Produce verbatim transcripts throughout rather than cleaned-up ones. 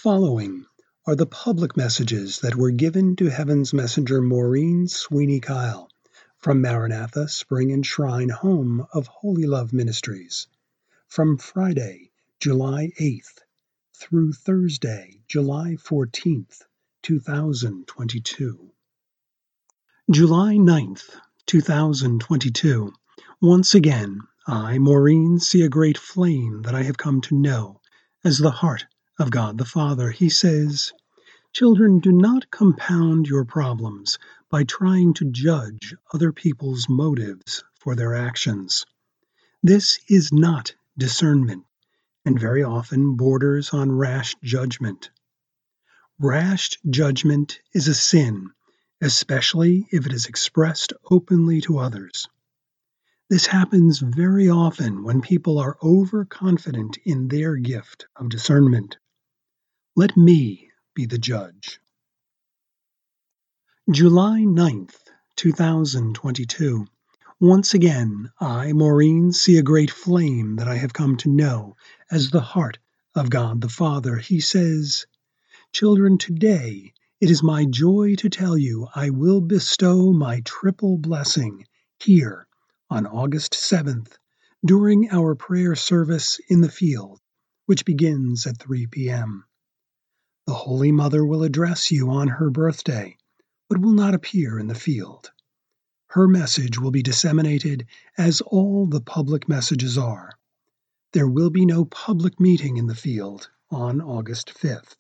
following are the public messages that were given to Heaven's Messenger Maureen Sweeney Kyle from Maranatha Spring and Shrine Home of Holy Love Ministries from Friday, July eighth through Thursday, July fourteenth, two thousand twenty-two. July ninth, two thousand twenty-two. Once again, I, Maureen, see a great flame that I have come to know as the heart of God the Father. He says, "Children, do not compound your problems by trying to judge other people's motives for their actions. This is not discernment, and very often borders on rash judgment. Rash judgment is a sin, especially if it is expressed openly to others. This happens very often when people are overconfident in their gift of discernment. Let me be the judge." July ninth, two thousand twenty-two. Once again, I, Maureen, see a great flame that I have come to know as the heart of God the Father. He says, "Children, today it is my joy to tell you I will bestow my triple blessing here on August seventh during our prayer service in the field, which begins at three p.m. The Holy Mother will address you on her birthday, but will not appear in the field. Her message will be disseminated as all the public messages are. There will be no public meeting in the field on August fifth.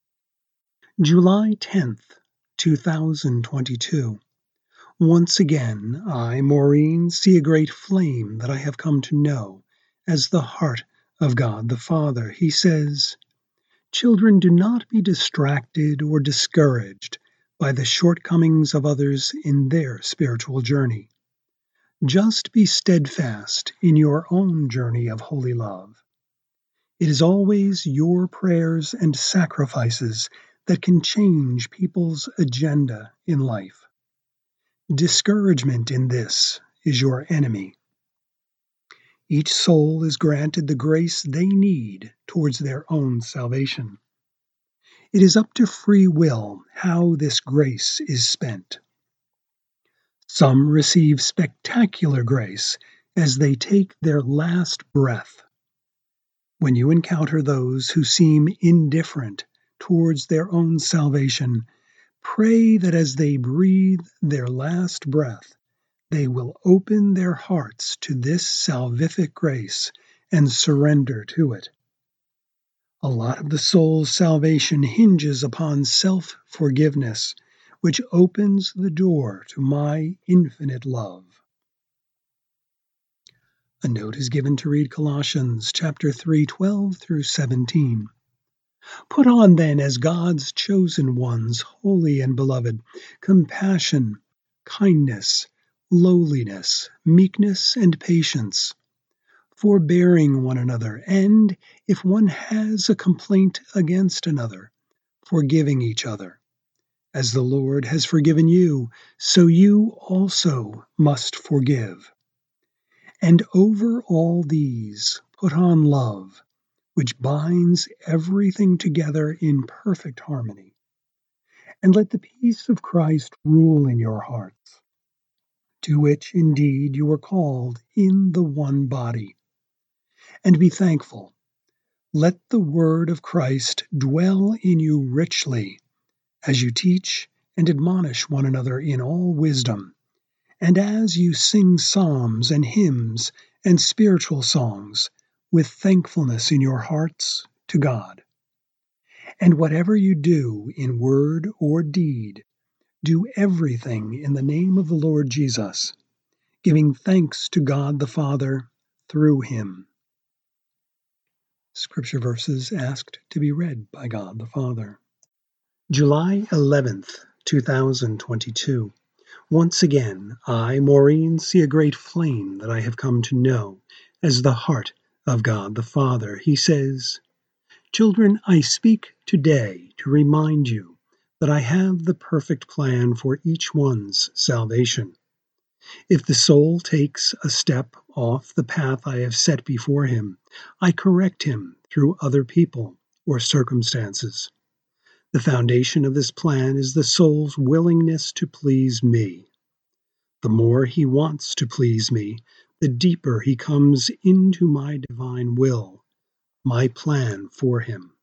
July tenth, two thousand twenty-two. Once again, I, Maureen, see a great flame that I have come to know as the heart of God the Father. He says, "Children, do not be distracted or discouraged by the shortcomings of others in their spiritual journey. Just be steadfast in your own journey of holy love. It is always your prayers and sacrifices that can change people's agenda in life. Discouragement in this is your enemy. Each soul is granted the grace they need towards their own salvation. It is up to free will how this grace is spent. Some receive spectacular grace as they take their last breath. When you encounter those who seem indifferent towards their own salvation, pray that as they breathe their last breath, they will open their hearts to this salvific grace and surrender to it. A lot of the soul's salvation hinges upon self-forgiveness, which opens the door to my infinite love." A note is given to read Colossians chapter three, twelve through seventeen. "Put on then as God's chosen ones, holy and beloved, compassion, kindness, lowliness, meekness, and patience, forbearing one another, and, if one has a complaint against another, forgiving each other. As the Lord has forgiven you, so you also must forgive. And over all these put on love, which binds everything together in perfect harmony. And let the peace of Christ rule in your hearts, to which indeed you were called in the one body. And be thankful. Let the word of Christ dwell in you richly, as you teach and admonish one another in all wisdom, and as you sing psalms and hymns and spiritual songs with thankfulness in your hearts to God. And whatever you do in word or deed, do everything in the name of the Lord Jesus, giving thanks to God the Father through him." Scripture verses asked to be read by God the Father. July eleventh, two thousand twenty-two. Once again, I, Maureen, see a great flame that I have come to know as the heart of God the Father. He says, "Children, I speak today to remind you that I have the perfect plan for each one's salvation. If the soul takes a step off the path I have set before him, I correct him through other people or circumstances. The foundation of this plan is the soul's willingness to please me. The more he wants to please me, the deeper he comes into my divine will, my plan for him.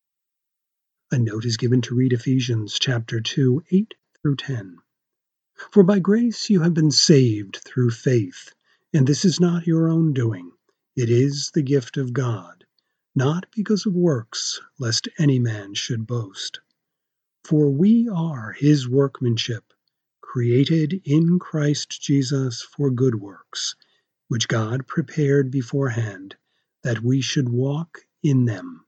A note is given to read Ephesians chapter two, eight through ten. For by grace you have been saved through faith, and this is not your own doing. It is the gift of God, not because of works, lest any man should boast. For we are his workmanship, created in Christ Jesus for good works, which God prepared beforehand, that we should walk in them.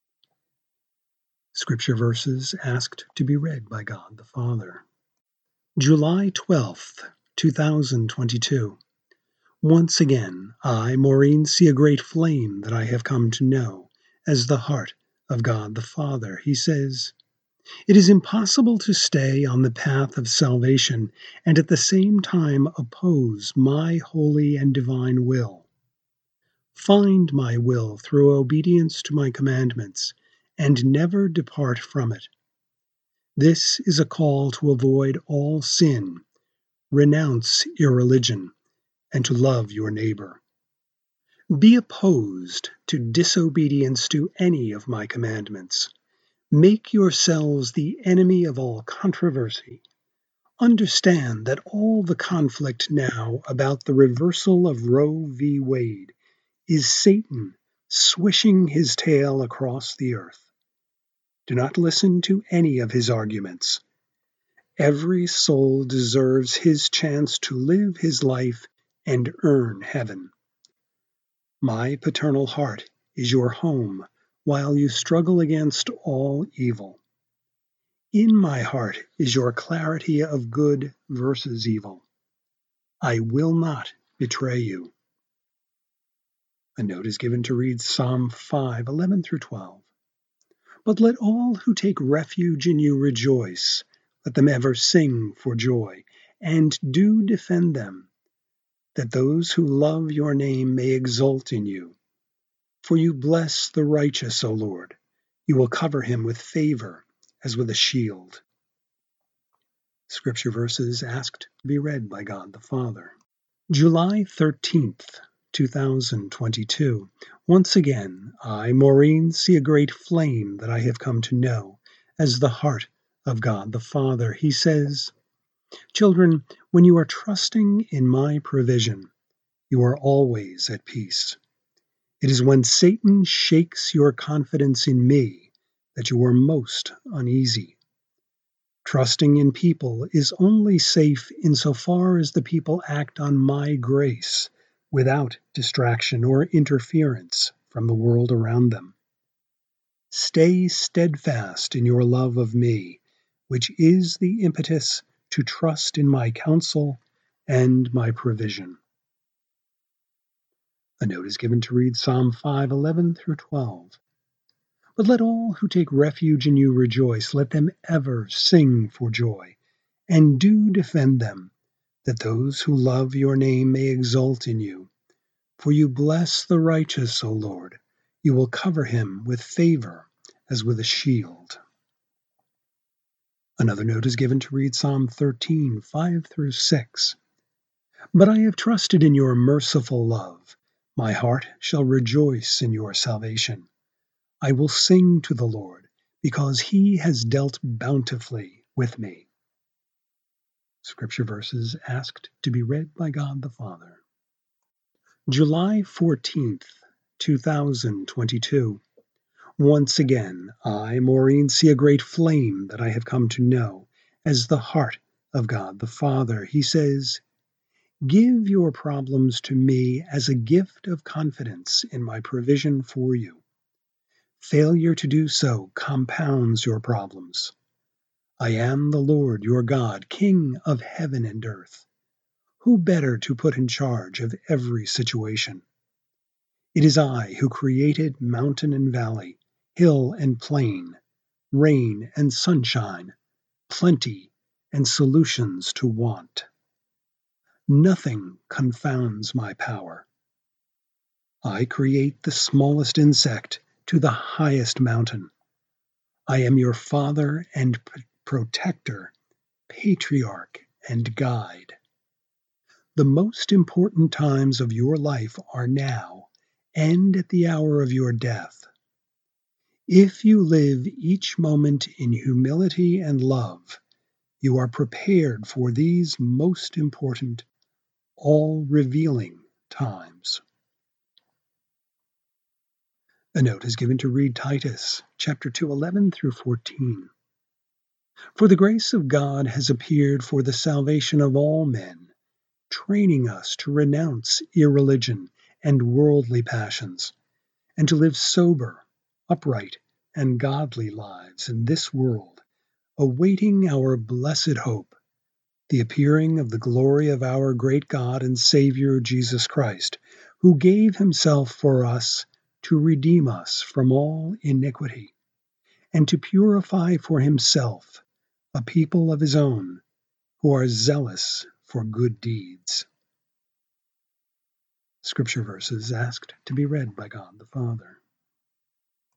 Scripture verses asked to be read by God the Father. July twelfth, two thousand twenty-two. Once again, I, Maureen, see a great flame that I have come to know as the heart of God the Father. He says, "It is impossible to stay on the path of salvation and at the same time oppose my holy and divine will. Find my will through obedience to my commandments, and never depart from it. This is a call to avoid all sin, renounce irreligion, and to love your neighbor. Be opposed to disobedience to any of my commandments. Make yourselves the enemy of all controversy. Understand that all the conflict now about the reversal of Roe v. Wade is Satan swishing his tail across the earth. Do not listen to any of his arguments. Every soul deserves his chance to live his life and earn heaven. My paternal heart is your home while you struggle against all evil. In my heart is your clarity of good versus evil. I will not betray you." A note is given to read Psalm five, eleven through twelve. "But let all who take refuge in you rejoice. Let them ever sing for joy, and do defend them, that those who love your name may exult in you. For you bless the righteous, O Lord. You will cover him with favor as with a shield." Scripture verses asked to be read by God the Father. July thirteenth, two thousand twenty-two. Once again, I, Maureen, see a great flame that I have come to know as the heart of God the Father. He says, "Children, when you are trusting in my provision, you are always at peace. It is when Satan shakes your confidence in me that you are most uneasy. Trusting in people is only safe insofar as the people act on my grace without distraction or interference from the world around them. Stay steadfast in your love of me, which is the impetus to trust in my counsel and my provision." A note is given to read Psalm five, eleven through twelve. "But let all who take refuge in you rejoice. Let them ever sing for joy, and do defend them, that those who love your name may exult in you. For you bless the righteous, O Lord. You will cover him with favor as with a shield." Another note is given to read Psalm thirteen, five through six. "But I have trusted in your merciful love. My heart shall rejoice in your salvation. I will sing to the Lord, because he has dealt bountifully with me." Scripture verses asked to be read by God the Father. July fourteenth, two thousand twenty-two. Once again, I, Maureen, see a great flame that I have come to know as the heart of God the Father. He says, "Give your problems to me as a gift of confidence in my provision for you. Failure to do so compounds your problems. I am the Lord your God, King of heaven and earth. Who better to put in charge of every situation? It is I who created mountain and valley, hill and plain, rain and sunshine, plenty and solutions to want. Nothing confounds my power. I create the smallest insect to the highest mountain. I am your father and p- protector, patriarch and guide. The most important times of your life are now and at the hour of your death. If you live each moment in humility and love, you are prepared for these most important, all-revealing times. A note is given to read Titus, chapter two, eleven through fourteen. For the grace of God has appeared for the salvation of all men, training us to renounce irreligion and worldly passions, and to live sober, upright, and godly lives in this world, awaiting our blessed hope, the appearing of the glory of our great God and Savior Jesus Christ, who gave himself for us to redeem us from all iniquity, and to purify for himself a people of his own, who are zealous for good deeds. Scripture verses asked to be read by God the Father.